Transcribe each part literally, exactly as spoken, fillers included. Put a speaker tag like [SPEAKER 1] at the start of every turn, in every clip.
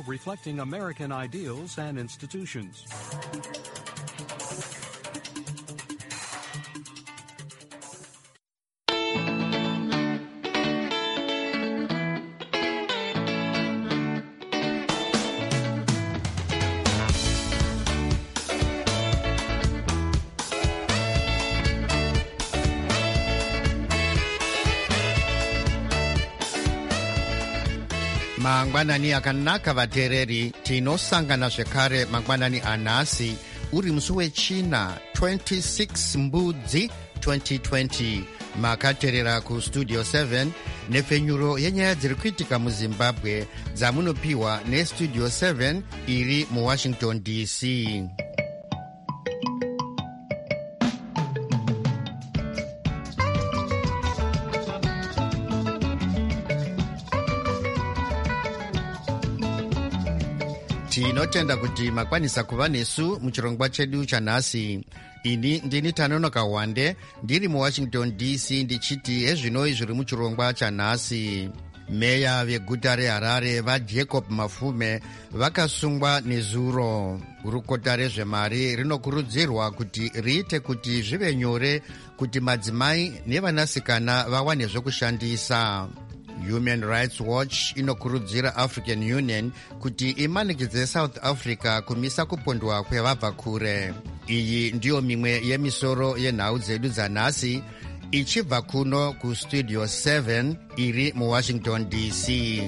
[SPEAKER 1] radio reflecting American ideals and institutions.
[SPEAKER 2] mangwanani akanaka vateereri, tinosangana zvekare mangwanani anhasi uri musi wechina twenty-six mbudzi twenty twenty. makateerera kustudio seven nepfenyuro yenyaya dziri kuitika muzimbabwe dzamunopiwa nestudio seven iri muwashington D C. tinotenda kuti makwanisa kuva nesu muchirongwa chedu chanhasi. ini ndini Tanonoka Wande ndiri muwashington D C ndichiti ezvinoi zviri muchirongwa chanhasi. meya veguta reHarare vaJacob Mafume vakasungwa nezuro. gurukota rezvemari rinokurudzirwa kuti riite kuti zvive nyore kuti madzimai nevanasikana vawane zvekushandisa. Human Rights Watch inokurudzira African Union kuti imanikidze South Africa kumisa kupondwa kwevabva kure. iyi ndiyo mimwe yemisoro yenhau dzedu dzanhasi ichibva kuno kustudio seven iri muwashington D C.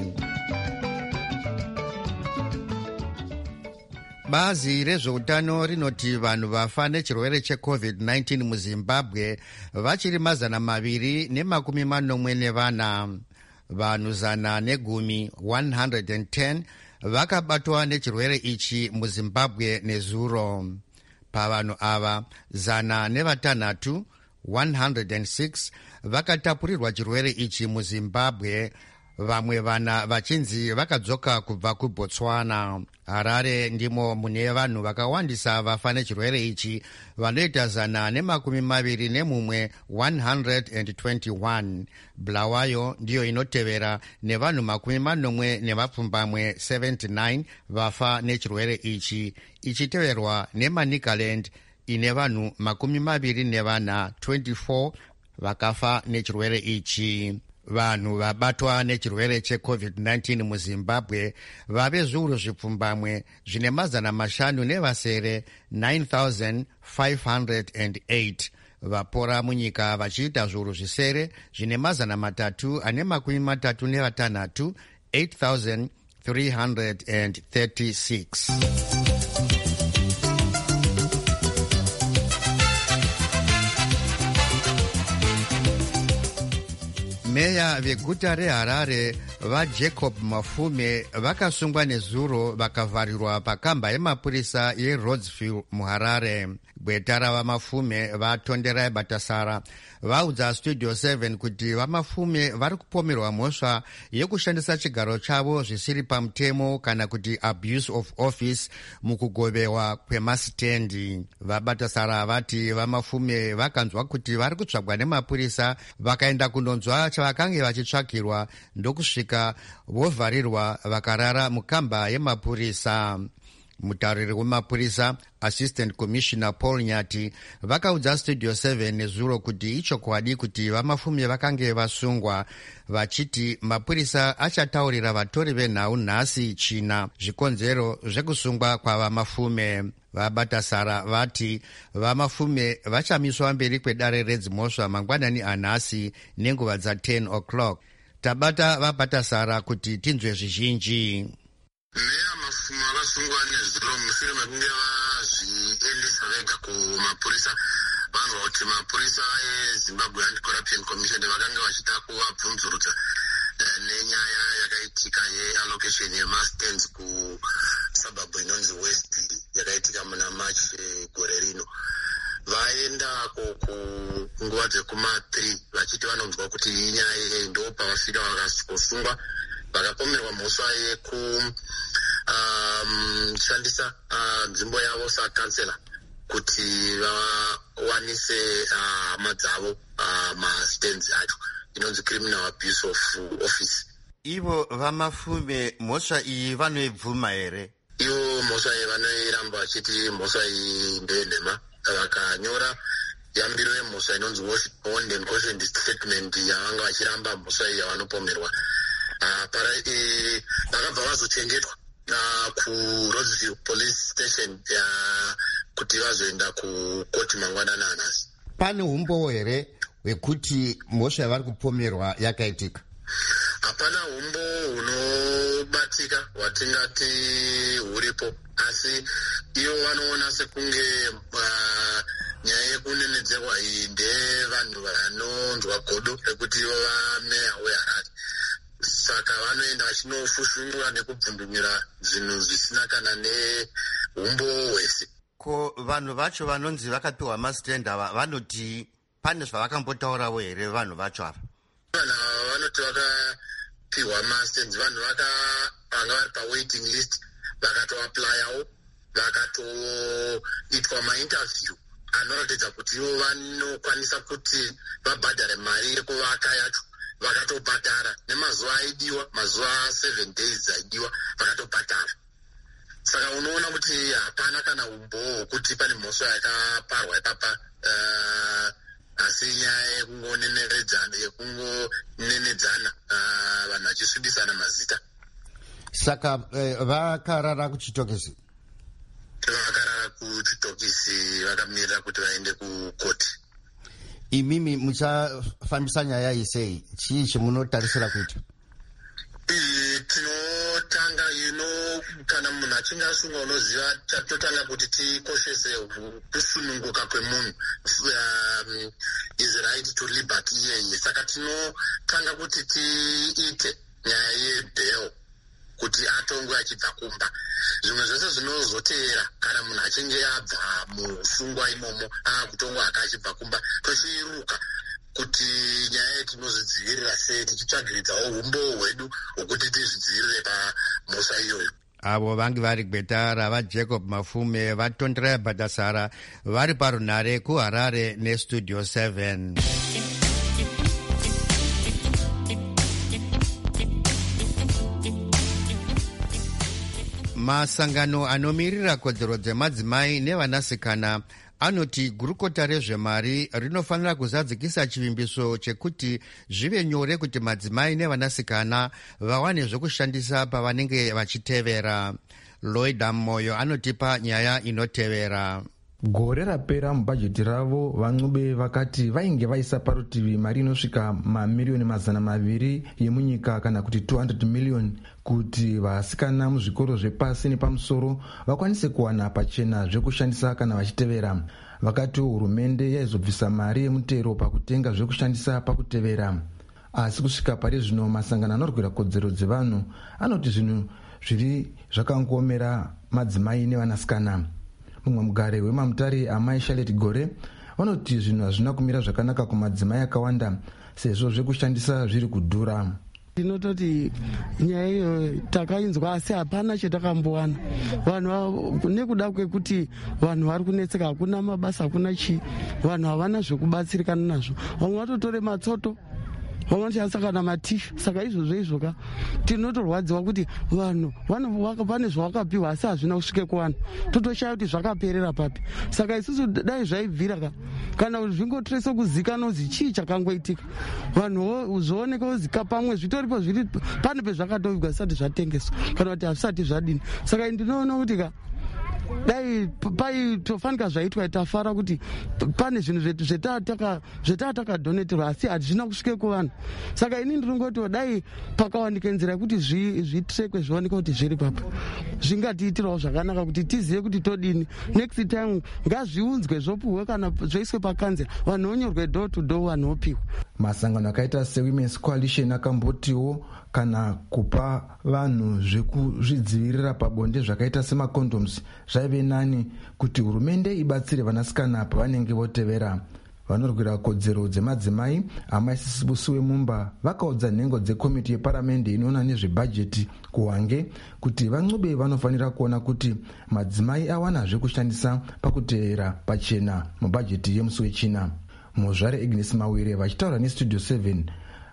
[SPEAKER 2] bazi rezveutano rinoti vanhu vafa nechirwere checovid nineteen muzimbabwe vachiri mazana maviri nemakumi manomwe nevana. vanhu zana negumi one hundred ten vakabatwa nechirwere ichi muzimbabwe nezuro. pavanhu ava zana nevatanhatu one hundred six vakatapurirwa chirwere ichi muzimbabwe, vamwe vana vachinzi vakadzoka kubva kuBotswana. Harare ndimo mune vanhu vakawandisa vafa nechirwere ichi, vanoita zana nemakumi maviri nemumwe one hundred twenty-one. Bulawayo ndiyo inotevera nevanhu makumi manomwe nevapfumbamwe seventy-nine vafa nechirwere ichi, ichiteverwa neManicaland ine vanhu makumi maviri nevana twenty-four vakafa nechirwere ichi. vanhu vabatwa nechirwere checovid nineteen muzimbabwe vave zviuru zvipfumbamwe zvine mazana mashanu nevasere nine thousand five hundred eight. vapora munyika vachiita zviuru zvisere zvine mazana matatu ane makumi matatu nevatanhatu eight thousand three hundred thirty-six. meya veguta reHarare vaJacob Mafume vakasungwa nezuro vakavharirwa pakamba yemapurisa yeRhodsville muHarare. gweta ravamafume vatonderai Batasara vaudza studio seven kuti vamafume vari kupomerwa mhosva yekushandisa chigaro chavo zvisiri pamutemo kana kuti abuse of office mukugovewa kwemasitendi. vaBatasara vati vamafume vakanzwa kuti vari kutsvagwa nemapurisa vakaenda kunonzwa chavakange vachitsvakirwa ndokusvika vovharirwa vakarara mukamba yemapurisa. mutauriri wemapurisa assistant commissioner Paul Nyati vakaudza studio seven nezuro kuti ichokwadi kuti vamafume vakange vasungwa, vachiti mapurisa achataurira vatori venhau nhasi china zvikonzero zvekusungwa kwavamafume. vaBatasara vati vamafume vachamiswa mberi kwedare redzimhosva mangwanani anhasi nenguva dza ten o'clock. tabata vaBatasara kuti tinzwe zvizhinji.
[SPEAKER 3] meya mafume vakasungwa nezuro mushure mekunge vazviendesa vega kumapurisa. vanhu kuti mapurisa eZimbabwe Anti-Corruption Commission vakanga vachida kuvabvunzurudza nenyaya yakaitika yeallocation yemastands kusuburb inonzi West yakaitika muna March gore rino. vaenda kunguva dzekuma three vachiti vanonzwa kuti inyaya ndo pavasvika vakasungwa vakapomerwa mhosva yekushandisa um, nzvimbo yavo sakansela kuti vawanise hama uh, dzavo uh, mastands acho inonzi criminal abuse of office.
[SPEAKER 2] Ivo vamafume mhosva iyi vanoibvuma here?
[SPEAKER 3] Ivo mhosva iyi vanoiramba vachiti mhosva iyi ndeyenhema. Vakanyora yambiro yemhosva inonzi warned and cautioned statement yavanga vachiramba mhosva iyi yavanopomerwa. Para vakabva vazochengetwa kuRoseville police station kuti vazoenda kukoti mangwanana anhasi.
[SPEAKER 2] Pane umbowo here hwekuti mhosva yavari kupomerwa yakaitika?
[SPEAKER 3] Hapana umbo hunobatika hwatingati huripo, asi ivo vanoona sekunge uh, nyaya yekunenedzerwa iyi ndevanhu vanonzwa godo rekuti ivo vameya weHarare. Saka vanoenda vachinofushungura nekubvundumira zvinhu zvisina kana neumbo hwese.
[SPEAKER 2] Ko vanhu vacho vanonzi vakapiwa masitend ava vanoti pane zvavakambotaurawo here vanhu vacho ava?
[SPEAKER 3] Vanhu ava vanoti vakapiwa masitend, vanhu vanga vari pawaiting list vakatoaplayawo, vakatoitwa mainterview anoratidza kuti ivo vanokwanisa kuti vabhadhare mari yekuvaka yacho. Vakatobhadhara nemazuva aidiwa, mazuva seven days aidiwa, vakatobhadhara. Saka unoona kuti hapana kana umbowo kuti pane mhosva yakaparwa ipapa, uh, asi nyaya yekungonenedzana yekungonenedzana uh, vanhu vachisvibisana mazita.
[SPEAKER 2] Saka eh, vakarara kuchitokisi?
[SPEAKER 3] Vakarara kuchitokisi, vakamirira kuti vaende kukoti.
[SPEAKER 2] Imimi muchafambisa nyaya iyi sei? Chii chimunotarisira kuita?
[SPEAKER 3] Tinotanga ino kana munhu achinge asungwa unoziva tatotanga kuti tikoshese kusununguka kwemunhu, um, his right to liberty iyeye. Saka tinotanga kuti tiite nyaya yebail kuti atongwe achibva kumba. Zvimwe zvese zvinozoteera kana munhu achinge abva musungwa imomo akutongwa akachibva kumba, tochiruka kuti nyaya yetinozvidzivirira sei, tichitsvagiridzawo umbo hwedu hwokuti tizvidzivirire pamhosva iyoyo.
[SPEAKER 2] Avo vange vari gweta ravaJacob Mafume vaTondera Bhatasara vari parunhare kuHarare neStudio seven. Masangano anomirira kodzero dzemadzimai nevanasikana anoti gurukota rezvemari rinofanira kuzadzikisa chivimbiso chekuti zvive nyore kuti madzimai nevanasikana vawane zvekushandisa pavanenge vachitevera. Lloyd Moyo anotipa nyaya inotevera.
[SPEAKER 4] Gore rapera mubhajeti ravo van'ube vakati vainge vaisa parutivi mari inosvika mamiliyoni mazana maviri yemunyika kana kuti two hundred million kuti vasikana muzvikoro zvepasi nepamusoro vakwanise kuwana pachena zvekushandisa kana vachitevera. Vakati hurumende yaizobvisa mari yemutero pakutenga zvekushandisa pakutevera. Asi kusvika pari zvino masangano anorwira kodzero dzevanhu anoti zvinhu zviri zvakangomera madzimai nevanasikana. Mumwe mugare wemamutare amai Charlotte Gore vanoti zvinhu hazvina kumira zvakanaka kumadzimai akawanda sezvo zvekushandisa zviri kudhura.
[SPEAKER 5] Tinototi nyaya iyo takainzwa asi hapana chatakambowana. Vanhu nekuda kwekuti vanhu vari kunetseka, hakuna mabasa, hakuna chi, vanhu havana zvekubatsirikana nazvo. Vamwe vatotore matsoto, vamwe vachishandisa kana matishu. Saka izvozvo izvoka tinotorwadziwa kuti vanhu pane zvavakapiwa asi hazvina kusvike kuvanhu, totoshaya kuti zvakaperera papi. Saka isusu dai zvaibvira ka kana kuti zvingotrese kuzikana kuti chii chakangoitika, vanhu zvooneka kuzika pamwe zvitoripo zviri pane pezvakatovigwa zvisati zvatengeswa kana kuti hazvisati zvadini. Saka ndinoona kuti ka dai paitofanika zvaitwa tafara kuti pane zvinhu zvetatakadhoneterwa asi hazvina kusvike kuvanhu. Saka ini ndinongoti dai pakawanika nzira yekuti zvitrekwe zvioneka kuti zviri papa zvingatiitirawo zvakanaka kuti tizive kuti todini. Next time ngazviunzwe zvopuhwe kana zvoiswe pakanzera, vanhu vonyorwe door to door, vanhu vopiwa.
[SPEAKER 4] Masangano akaita seWomen's Coalition akambotiwo kana kupa vanhu zvekuzvidzivirira pabonde zvakaita semacondoms zvaive nani kuti hurumende ibatsire vanasikana pavanenge votevera. Vanorwira kodzero dzemadzimai amai Sisibusi Mumba vakaudza nhengo dzekomiti yeparamende inoona nezvebhajeti kuHwange kuti van'ube vanofanira kuona kuti madzimai awana zvekushandisa pakutevera pachena mubhajeti yemusi wechina. Muzvare Agnes Mawire vachitaura neStudio seven,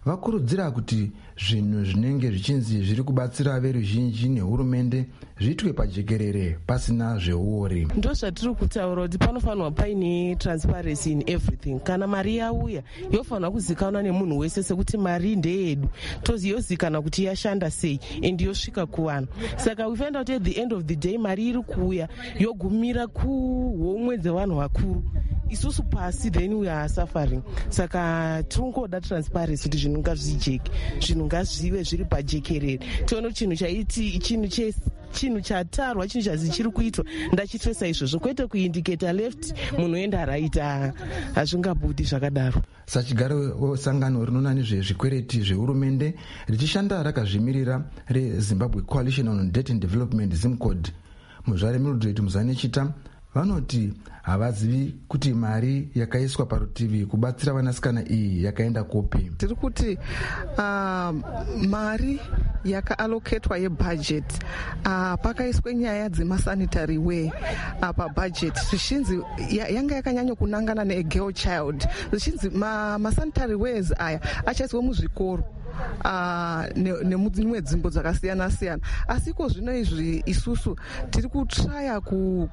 [SPEAKER 4] vakurudzira kuti zvinhu zvinenge zvichinzi zviri kubatsira veruzhinji nehurumende zviitwe pajekerere pasina zveuori.
[SPEAKER 6] Ndo zvatiri kutaura kuti panofanirwa paine transparency in everything. Kana mari yauya yofanirwa kuzikanwa nemunhu wese sekuti mari ndeyedu, toziyozikana kuti yashanda sei and yosvika kuvanhu. Saka we find out at the end of the day mari iri kuuya yogumira kuhomwe dzevanhu vakuru, isusu pasi then we are suffering. Saka tiringoda transparency kuti zvinhu ngazvijeke, zvinhu ngazvive zviri pajekerere, tione chinhu chaiti chinhu che chinhu chatarwa, chinhu chazi chiri kuitwa ndachitwesa izvozvo, kwete kuindicata left munhu enda right, hazvingabudi zvakadaro.
[SPEAKER 4] Sachigaro wesangano rinoona nezvezvikwereti zvehurumende richishanda rakazvimirira reZimbabwe Coalition on Debt and Development ZimCOD, muzvare Mildred Muzanechita vanoti havazivi kuti mari yakaiswa parutivi kubatsira vanasikana iyi yakaenda kupi.
[SPEAKER 7] Tiri kuti uh, mari yakaaloketwa yebudget uh, pakaiswe nyaya dzemasanitary way uh, pabudget zvichinzi yanga yakanyanya kunangana negirl child, zvichinzi masanitary ma ways aya achaiswe muzvikoro Uh, nemudzimwe dzimbo dzakasiyana siyana, asiko zvino izvi isusu tiri kutraya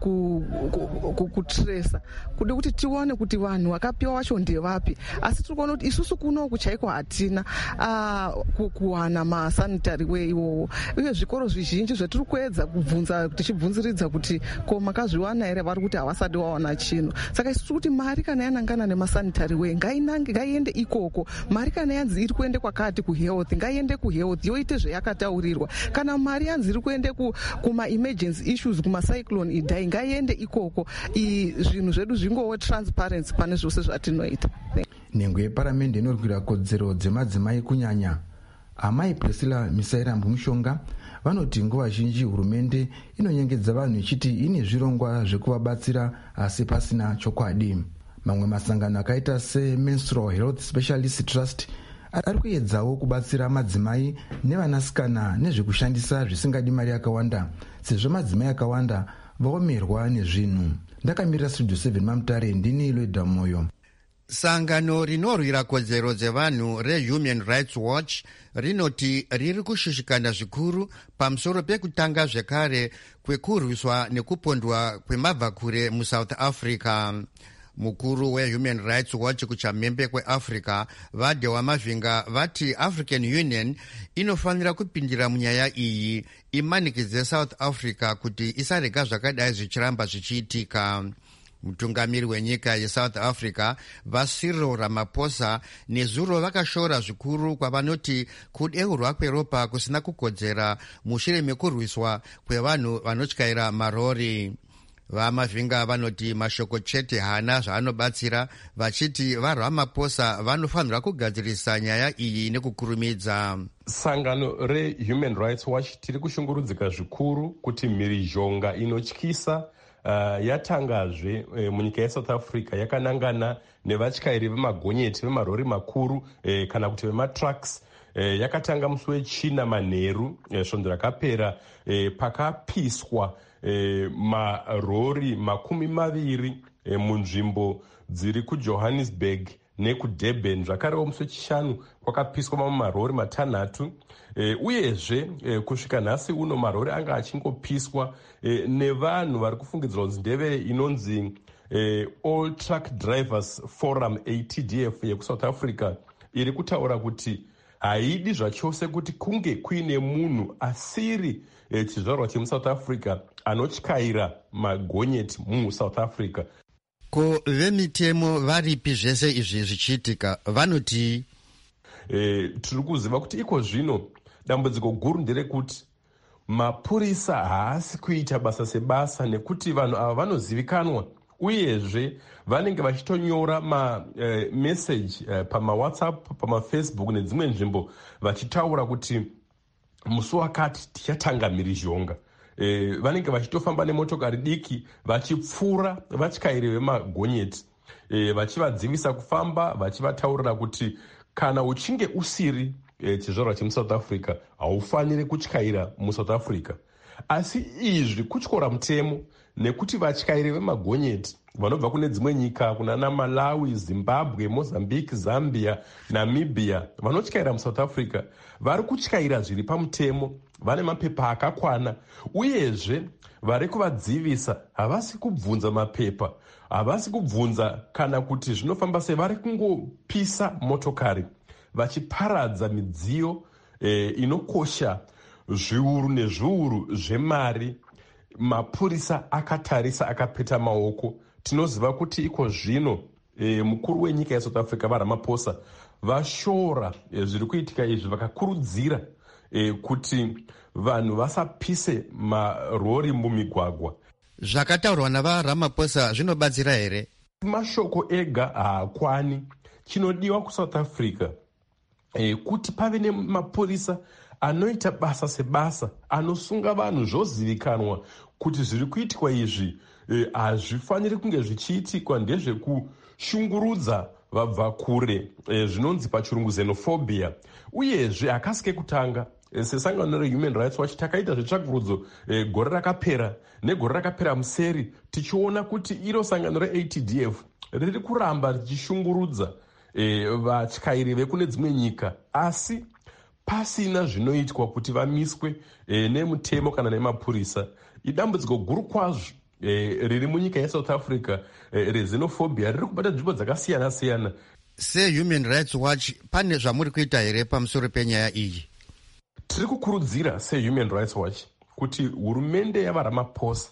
[SPEAKER 7] kutresa kude kuti tione kuti vanhu vakapiwa vacho ndevapi, asi tiri kuona kuti isusu kuno kuchaiko hatina uh, kuwana masanitary way iwowo, uye zvikoro zvizhinji zvatiri kuedza kubvunza tichibvunziridza kuti ko makazviwana here, vari kuti havasati wawana chinhu. Saka isusu kuti mari kana yanangana nemasanitary way ngainange ngaiende ikoko, mari kana yanzi iri kuende kwakati kuhealth ngaiende kuhealth yoite zvayakataurirwa, kana mari yanzi iri kuende kuma-emergency issues kuma-cyclone idai ngaiende ikoko. Zvinhu zvedu zvingowo transparency pane zvose zvatinoita.
[SPEAKER 4] Nhengo yeparamende inorwira kodzero dzemadzimai kunyanya amai Priscilla Misairambu Mushonga vanoti nguva zhinji hurumende inonyengedza vanhu ichiti ine zvirongwa zvekuvabatsira asi pasina chokwadi. Mamwe masangano akaita seMenstrual Health Specialist Trust ari kuedzawo kubatsira madzimai nevanasikana nezvekushandisa zvisingadi mari yakawanda, sezvo madzimai akawanda vaomerwa nezvinhu. Ndakamirira Studio seven Mamutare, ndini Loida Moyo.
[SPEAKER 2] Sangano rinorwira kodzero dzevanhu reHuman Rights Watch rinoti riri kushushikana zvikuru pamusoro pekutanga zvekare kwekurwiswa nekupondwa kwemabvakure muSouth Africa. Mukuru weHuman Rights Watch kuchamhembe kweAfrica Vade Wamavinga vati African Union inofanira kupindira munyaya iyi imanikidze South Africa kuti isarega zvakadai zvichiramba zvichiitika. Mutungamiri wenyika yeSouth Africa vaCyril Ramaphosa nezuro vakashora zvikuru kwavanoti kudeurwa kweropa kusina kukodzera mushure mekurwiswa kwevanhu vanotyaira marori. Vamavinga vanoti mashoko chete hana zvaanobatsira, vachiti vaRamaphosa vanofanira kugadzirisa nyaya iyi nekukurumidza.
[SPEAKER 8] Sangano reHuman Rights Watch tiri kushungurudzika zvikuru kuti mhirizhonga inotyisa Uh, yatangazve uh, munyika yeSouth Africa yakanangana nevatyairi vemagonyeti vemarori makuru uh, kana kuti vematrucks. Uh, yakatanga musi wechina manheru uh, svondo rakapera uh, pakapiswa uh, marori makumi maviri uh, munzvimbo dziri kuJohannesburg nekudurban. Zvakarewo musi wechishanu kwakapiswa mamwe marori matanhatu. E, uyezve e, kusvika nhasi uno marori anga achingopiswa e, nevanhu vari kufungidzirwa kunzi ndeve inonzi e, All Truck Drivers Forum A T D F yekuSouth Africa iri kutaura kuti haidi zvachose kuti kunge kuine munhu asiri e, chizvarwa chemuSouth Africa anotyaira magonyeti muSouth Africa.
[SPEAKER 2] Ko vemitemo varipi zvese izvi zvichiitika vanoti
[SPEAKER 8] e, tiri kuziva kuti iko zvino dambudziko guru nderekuti mapurisa haasi kuita basa sebasa, nekuti vanhu ava vanozivikanwa uyezve vanenge vachitonyora mameseji eh, pamawhatsapp, pamafacebook nedzimwe nzvimbo vachitaura kuti musi wakati tichatanga mhirizhonga. E, vanenge vachitofamba nemotokari diki vachipfuura vatyairi vemagonyeti e, vachivadzivisa kufamba, vachivataurira kuti kana uchinge usiri e, chizvarwa chemuSouth Africa haufaniri kutyaira muSouth Africa. asi izvi kutyora mutemo nekuti vatyairi vemagonyeti vanobva kune dzimwe nyika kunana Malawi, Zimbabwe, Mozambique, Zambia, Namibia vanotyaira muSouth Africa vari kutyaira zviri pamutemo, vane mapepa akakwana, uyezve vari kuvadzivisa havasi kubvunza mapepa, havasi kubvunza kana kuti zvinofamba sei, vari kungopisa motokari vachiparadza midziyo eh, inokosha zviuru nezviuru zvemari. Mapurisa akatarisa akapeta maoko. Tinoziva kuti iko zvino e, mukuru wenyika yeSouth Africa vaRamaphosa vashora e, zviri kuitika izvi, vakakurudzira e, kuti vanhu vasapise marori mumigwagwa.
[SPEAKER 2] Zvakataurwa navaRamaphosa zvinobatsira here?
[SPEAKER 8] Mashoko ega haakwani. Chinodiwa kuSouth Africa e, kuti pave nemapurisa anoita basa sebasa, anosunga vanhu zvozivikanwa kuti zviri kuitikwa izvi hazvifaniri e, kunge zvichiitikwa ndezvekushungurudza vabva kure, e, zvinonzi pachirungu xenophobia. Uyezve hakasi kekutanga e, sesangano reHuman Rights Watch takaita zvetsvakurudzo e, gore rakapera negore rakapera museri, tichiona kuti iro sangano reA T D F riri kuramba richishungurudza e, vatyairi vekune dzimwe nyika, asi pasina zvinoitwa kuti vamiswe e, nemutemo kana nemapurisa. Idambudziko guru kwazvo e, riri munyika yeSouth Africa e, rezenophobia riri kubata nzvimbo dzakasiyana siyana.
[SPEAKER 2] SeHuman Rights Watch pane zvamuri kuita here pamusoro penyaya iyi?
[SPEAKER 8] Tiri kukurudzira seHuman Rights Watch kuti hurumende yavaRamaphosa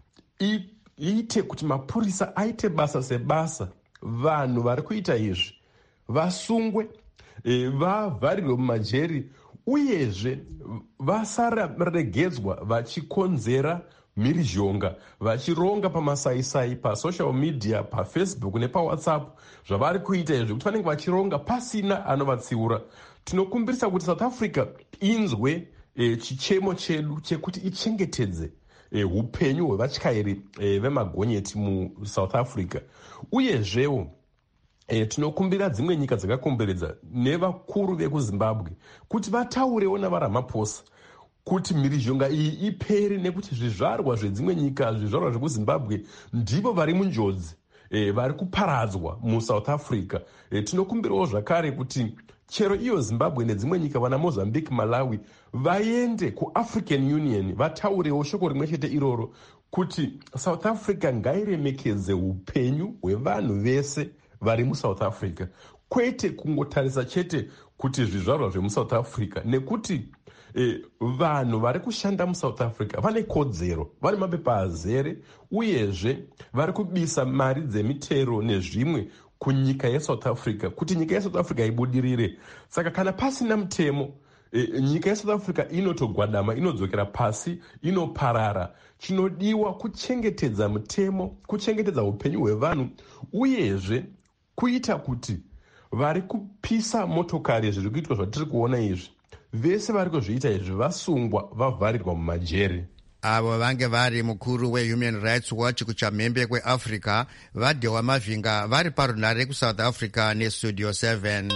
[SPEAKER 8] iite kuti mapurisa aite basa sebasa, vanhu vari kuita izvi vasungwe, E, vavharirwe mumajeri, uyezve vasaregedzwa vachikonzera mhirizhonga, vachironga pamasaisai, pasocial media, paFacebook nepawhatsapp. Zvavari kuita izvi kuti vanenge vachironga pasina anovatsiura. Tinokumbirisa kuti South Africa inzwe e, chichemo chedu chekuti ichengetedze e, upenyu hwevatyairi e, vemagonyeti muSouth Africa. Uyezvewo E, tinokumbira dzimwe nyika dzakakomberedza nevakuru vekuZimbabwe kuti vataurewo navaRamaphosa kuti mhirizhonga iyi ipere, nekuti zvizvarwa zvedzimwe nyika, zvizvarwa zvekuZimbabwe ndivo vari munjodzi, e, vari kuparadzwa muSouth Africa. E, tinokumbirawo zvakare kuti chero iyo Zimbabwe nedzimwe nyika, vana Mozambique, Malawi, vaende kuAfrican Union vataurewo shoko rimwe chete iroro, kuti South Africa ngairemekedze upenyu hwevanhu vese vari muSouth Africa, kwete kungotarisa chete kuti zvizvarwa zvemuSouth Africa, nekuti e, vanhu vari kushanda muSouth Africa vane kodzero, vane mapepa azere, uyezve vari kubisa mari dzemitero nezvimwe kunyika yeSouth Africa kuti nyika yeSouth Africa ibudirire. Saka kana pasina mutemo, e, nyika yeSouth Africa inotogwadama, inodzokera pasi, inoparara. Chinodiwa kuchengetedza mutemo, kuchengetedza upenyu hwevanhu, uyezve kuita kuti vari kupisa motokari zviri kuitwa zvatiri kuona izvi, vese vari kuzviita izvi vasungwa, vavharirwa mumajeri.
[SPEAKER 2] Avo vange vari mukuru weHuman Rights Watch kuchamhembe kweAfrica, Vadhewa Mavhinga, vari parunare kuSouth Africa neStudio seven.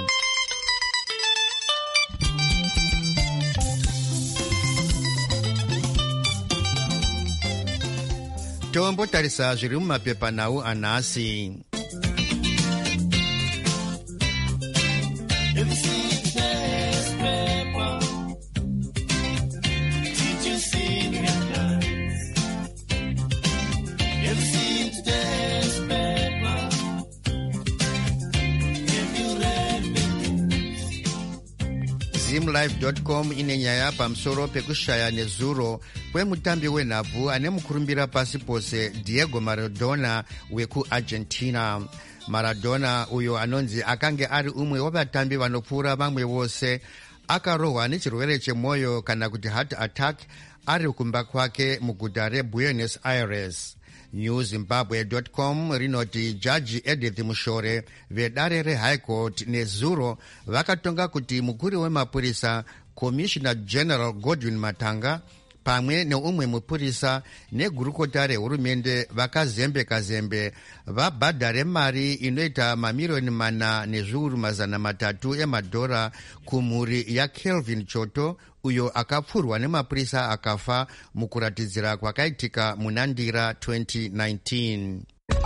[SPEAKER 2] Tombotarisa zviri mumapepanhau anhasi. zimlive dot com ine nyaya pamusoro pekushaya nezuro kwemutambi wenhabvu ane mukurumbira pasi pose Diego Maradona wekuArgentina. Maradona uyo anonzi akange ari umwe wavatambi vanopfuura vamwe vose akarohwa nechirwere chemwoyo kana kuti heart attack ari kumba kwake muguta reBuenos Aires. new zimbabwe dot com rinoti jaji Edith Mushore vedare reHigh Court nezuro vakatonga kuti mukuru wemapurisa Commissioner General Godwin Matanga pamwe neumwe mupurisa negurukota rehurumende vakazembeka zembe vabhadhare mari inoita mamirioni mana nezviuru mazana matatu emadhora kumhuri yaKelvin Choto uyo akapfurwa nemapurisa akafa mukuratidzira kwakaitika munandira twenty nineteen.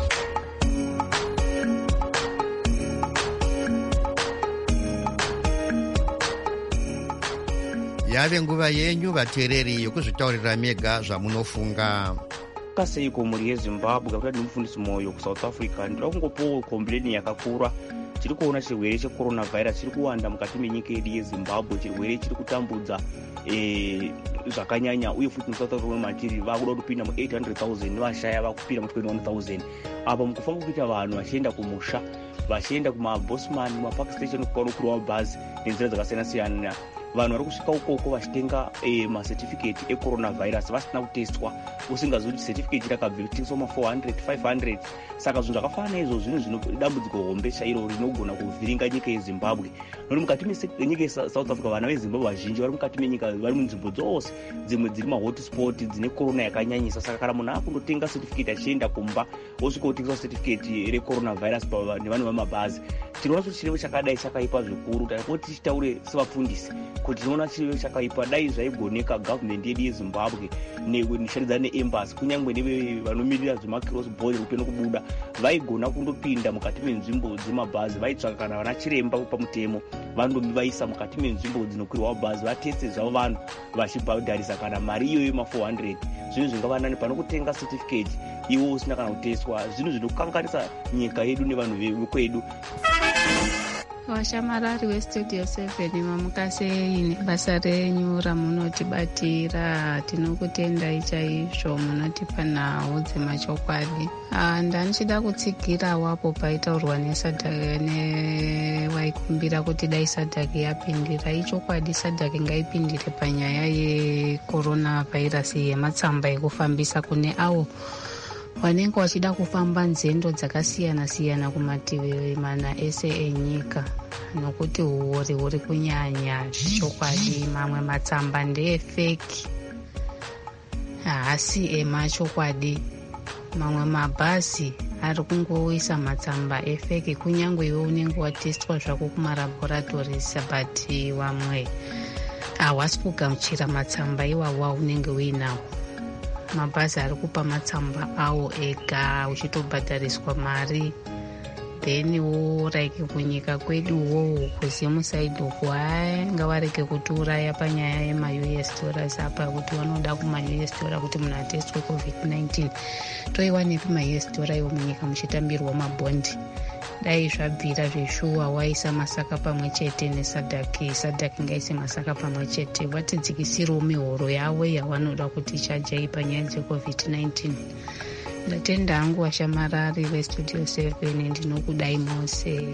[SPEAKER 2] Yave nguva yenyu vateereri yokuzvitaurira mega zvamunofunga.
[SPEAKER 9] Kaseiko muri yeZimbabwe kuti ndimufundisi moyo kuSouth Africa ndira kungopowo kompleni yakakura. Tiri kuona chirwere cheCoronavirus chiri kuwanda mukati menyika yedu yeZimbabwe, chirwere chiri kutambudza eh zvakanyanya uye futi muSouth Africa matiri vakuda kupinda mu eight hundred thousand vashaya vakupinda mu twenty-one thousand. Apa mukufamba kuita vanhu vachienda kumusha, vachienda kumabosman, kumapark station, kunokurwa mabhazi nenzira dzakasiyana siyana. Vanhu vari kusvika ukoko vachitenga eh, macertificate ecoronavirus vasina kutestwa, usingazivi kuti certificate rakabva kutengeswa ma four hundred five hundred. Saka zvinhu zvakafanana izvo zvinhu zvinodambudziko hombe chairo rinogona kuvhiringa nyika yeZimbabwe. Nori mukati menyika yeSouth Africa vana veZimbabwe vazhinji vari mukati menyika vari munzvimbo dzose dzimwe dziri mahotspot dzine corona yakanyanyisa. Saka kana munhu akundotenga certificate achienda kumba osvika kutengesa certificate recoronavirus nevanhu vamabhazi, tinoona kuti chirevo chakadai chakaipa zvikuru. Tapoti tichitaure sevafundisi kuti tinoona chirevo chakaipa, dai zvaigoneka government yedu yeZimbabwe nesharidza neembassy kunyangwe nevanomirira zvemacross border kupeno kubuda vaigona kundopinda mukati menzvimbo dzemabhazi, vaitsvaka kana vana chiremba pamutemo vandovaisa mukati menzvimbo dzinokwirwa mabhazi vateste zvavo vanhu vachibhadharisa kana mari iyoyo ma four hundred. Zvinhu zvingava nani pano kutenga certificate iwo usina kana kuteswa, zvinhu zvinokanganisa nyika yedu nevanhu vekwedu.
[SPEAKER 10] Washamarari westudio seven mamukasei basa renyu ramunotibatira, tinokutendai chaizvo, munotipa nhau dzemachokwadi. Ndanichida kutsigira wapo paitaurwa newaikumbira kuti dai sadhaki yapindira. Ichokwadi sadhaki ngaipindire panyaya yeCoronavirus yematsamba ekufambisa kune avo vanenge vachida kufamba nzendo dzakasiyana siyana kumativi mana ese enyika, nokuti huori huri kunyanya. Chokwadi mamwe matsamba ndeefeki, haasi emachokwadi. Mamwe mabhazi ari kungoisa matsamba efeki, kunyangwe iwe unenge watestwa zvako kumalaboratories, but vamwe hawasi kugamuchira matsamba iwawa unenge uinawo. Mabhazi ari kupa matsamba awo ega uchitobhadhariswa mari. Then wo like kunyika kwedu wo kuzimusaidi uku haya ngavareke kutiuraya panyaya yema-U S dollars apa kuti vanoda kuma-U S dollar kuti munhu atestwe covid nineteen. Toiwanepi ma-U S dollar iwo munyika muchitambirwa mabhondi. Dai zvabvira zveshuwa waisa masaka pamwe chete nesadhaki, sadhaki ngaise masaka pamwe chete, vatidzikisirewo mihoro yavo yavanoda kuti chajai panyaya dzecovid nineteen. Ndatenda hangu washamarari vestudio seven, ndinokudai mose.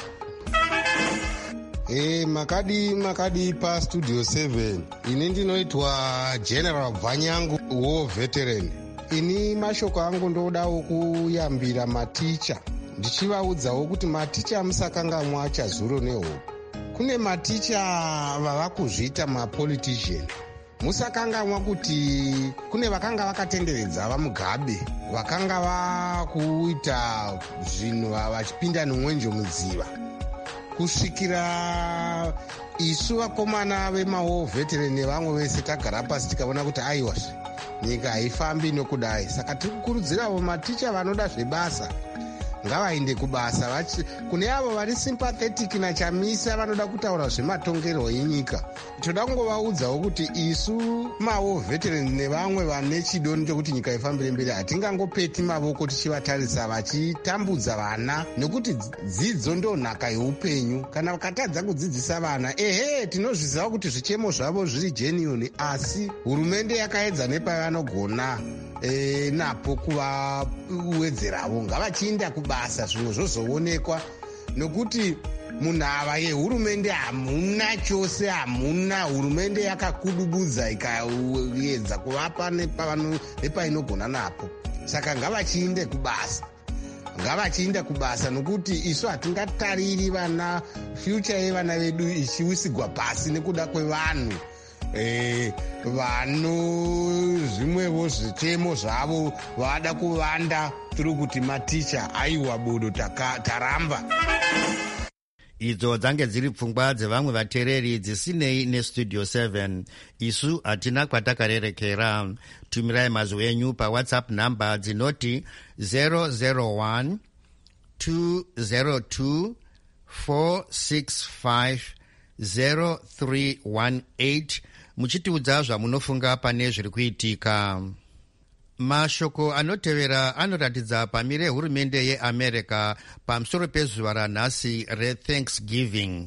[SPEAKER 11] E, makadi makadi pa studio seven. Ini ndinoitwa General Bvanyangu wo veteran. Ini mashoko angu ndodawo kuyambira maticha, ndichivaudzawo kuti maticha musakangamwa chazuro nehope. Kune maticha vava kuzviita mapolitician. Musakangamwa kuti kune vakanga vakatenderedza vamugabe, vakanga vakuita zvinhu vachipinda nomwenjo mudziva, kusvikira isu vakomana vemawo veteran nevamwe vese tagara pasi tikaona kuti aiwa nyika haifambi nokudai. Saka tiri kukurudzirawo maticha vanoda zvebasa ngavainde kubasa. Kune avo vari sympathetic nachamisa vanoda kutaura zvematongerwo enyika, toda kungovaudzawo kuti isu mawo veteran nevamwe vane chido chokuti nyika ifambire mberi hatingangopeti mavoko tichivatarisa vachitambudza vana, nokuti dzidzo ndo nhaka yeupenyu. Kana vakatadza kudzidzisa vana, ehe tinozviziva kuti zvichemo zvavo zviri genuine, asi hurumende yakaedza nepavanogona E, napo kuvawedzeravo ngavachiinda kubasa zvimwe zvozoonekwa, nokuti munhava yehurumende hamuna chose, hamuna. Hurumende yakakudubudza ikaedza kuvapa nepainogona napo. Saka ngavachiinde kubasa, ngavachiinda kubasa, nokuti isu hatingatariri vana future yevana vedu ichiwisigwa pasi nekuda kwevanhu Eh, vano zvimwevo zvitemo zvavo vada kuvanda. Tiri kuti maticha aiwa bodo taramba.
[SPEAKER 2] idzo dzange dziri pfungwa dzevamwe vateereri dzisinei nestudio seven. Isu hatina kwatakarerekera. Tumirai mazwi enyu pawhatsapp namba dzinoti zero zero one two zero two four six five zero three one eight muchitiudza zvamunofunga pane zviri kuitika. Mashoko anotevera anoratidza pamire hurumende yeAmerica pamusoro pezuva ranhasi reThanksgiving.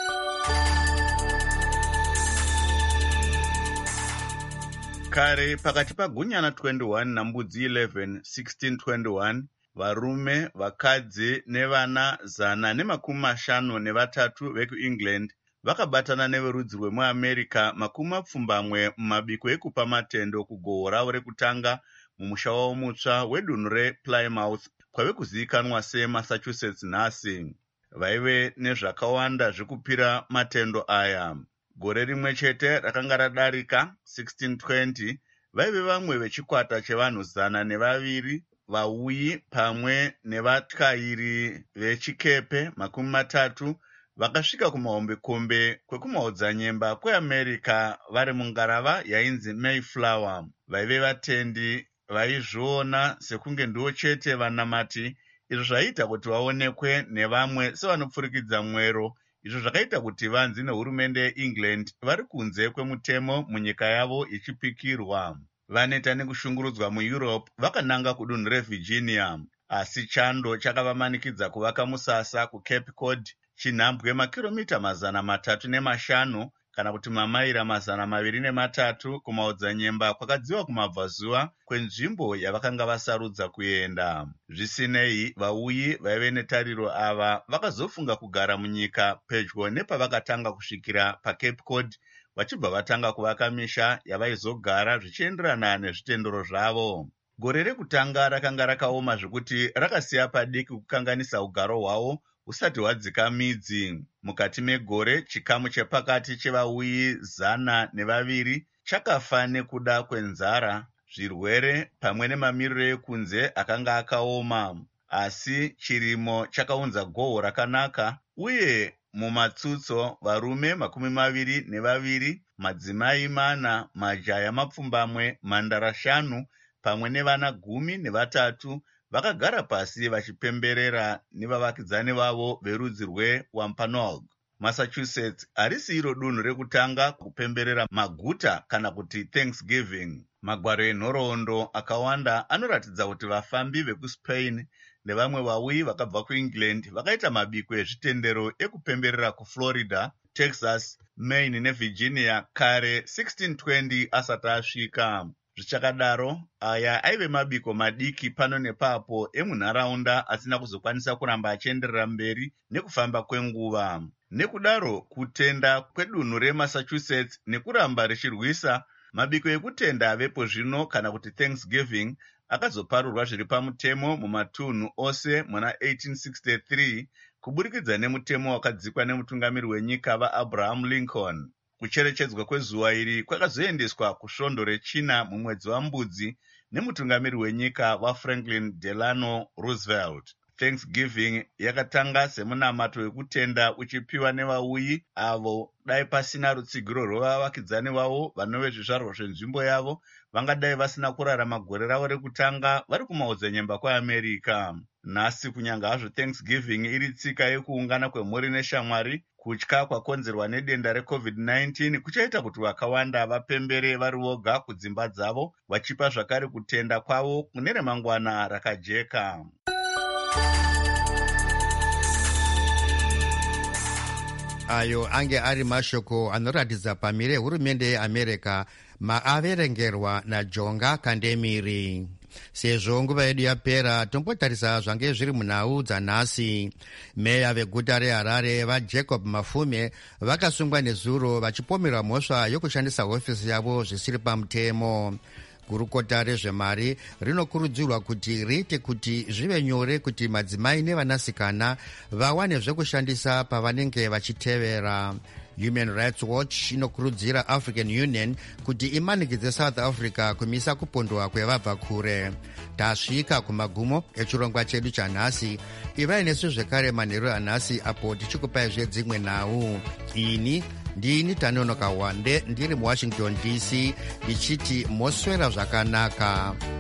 [SPEAKER 12] Kare pakati pagunyana twenty-one nambudzi eleven sixteen twenty-one varume, vakadzi nevana zana nemakumi mashanu nevatatu vekuEngland vakabatana neverudzi rwemuamerica makumi mapfumbamwe mumabiko ekupa matendo kugohwo ravo rekutanga mumusha wavo mutsva wedunhu rePlymouth kwave kuzivikanwa seMassachusetts nhasi. Vaive nezvakawanda zvekupira matendo aya. Gore rimwe chete rakanga radarika sixteen twenty vaive vamwe vechikwata chevanhu zana nevaviri vauyi pamwe nevatyairi vechikepe makumi matatu vakasvika kumahombekombe kwekumaodzanyemba kweAmerica vari mungarava yainzi Mayflower. Vaive vatendi vaizviona sekunge ndivo chete vanamati, izvo zvaita kuti vaonekwe nevamwe sevanopfurikidza mwero, izvo zvakaita kuti vanzi nehurumende yeEngland vari kunze kwemutemo munyika yavo ichipikirwa. Vaneta nekushungurudzwa muEurope vakananga kudunhu reVirginia, asi chando chakavamanikidza kuvaka musasa kuCape Cod, chinhambwe makiromita mazana matatu nemashanu kana kuti mamaira mazana maviri nematatu kumaodzanyemba kwakadziva kumabvazuva kwenzvimbo yavakanga vasarudza kuenda. Zvisinei, vauyi vaive netariro ava vakazofunga kugara munyika pedyo nepavakatanga kusvikira paCape Cod, vachibva vatanga kuvaka misha yavaizogara zvichienderana nezvitendero zvavo. Gore rekutanga rakanga rakaoma zvekuti rakasiya padiki kukanganisa ugaro hwavo usati hwadzika midzi. Mukati megore, chikamu chepakati chevauyi zana nevaviri chakafa nekuda kwenzara, zvirwere pamwe nemamiriro ekunze akanga akaoma. Asi chirimo chakaunza gohwo rakanaka, uye mumatsutso varume makumi maviri nevaviri, madzimai mana, majaya mapfumbamwe, mhandara shanu pamwe nevana gumi nevatatu vakagara pasi vachipemberera nevavakidzani vavo verudzi rweWampanoag. Massachusetts harisi iro dunhu rekutanga kupemberera maguta kana kuti Thanksgiving. Magwaro enhoroondo akawanda anoratidza kuti vafambi vekuSpain nevamwe vauyi vakabva kuEngland vakaita mabiko ezvitendero ekupemberera kuFlorida, Texas, Maine neVirginia kare sixteen twenty asati asvika. Zvichakadaro, aya aive mabiko madiki pano nepapo emunharaunda asina kuzokwanisa kuramba achienderera mberi nekufamba kwenguva. Nekudaro, kutenda kwedunhu reMassachusetts nekuramba richirwisa mabiko ekutenda avepo zvino kana kuti Thanksgiving akazoparurwa zviri pamutemo mumatunhu ose muna eighteen sixty-three kuburikidza nemutemo wakadzikwa nemutungamiri wenyika vaAbraham Lincoln. Kucherechedzwa kwezuva iri kwakazoendeswa kusvondo rechina mumwedzi waMbudzi nemutungamiri wenyika vaFranklin Delano Roosevelt. Thanksgiving yakatanga semunamato wekutenda uchipiwa nevauyi avo dai pasina rutsigiro rwevavakidzani vavo vanove zvizvarwa zvenzvimbo yavo vangadai vasina kurara magore ravo rekutanga vari kumaodzanyemba kweAmerica. Nhasi kunyanga hazvo Thanksgiving iri tsika yekuungana kwemhuri neshamwari, kutya kwakonzerwa nedenda reCovid nineteen kuchaita kuti vakawanda vapembere vari voga kudzimba dzavo, vachipa zvakare kutenda kwavo kune remangwana rakajeka.
[SPEAKER 2] Ayo ange ari mashoko anoratidza pamire hurumende yeAmerica maaverengerwa naJonga Kandemiri. Sezvo nguva yedu yapera, tombotarisa zvange zviri munhau dzanhasi. Meya veguta reHarare vaJacob Mafume vakasungwa nezuro vachipomerwa mhosva yokushandisa hofisi yavo zvisiri pamutemo. Gurukota rezvemari rinokurudzirwa kuti riite kuti zvive nyore kuti madzimai nevanasikana vawane zvekushandisa pavanenge vachitevera. Human Rights Watch inokurudzira African Union kuti imanikidze South Africa kumisa kupondwa kwevabva kure. Tasvika kumagumo echirongwa chedu chanhasi. Ivai nesu zvekare manheru anhasi apo tichikupai zvedzimwe nhau. Ini ndini Tanonoka Wande ndiri muWashington D C ndichiti moswera zvakanaka.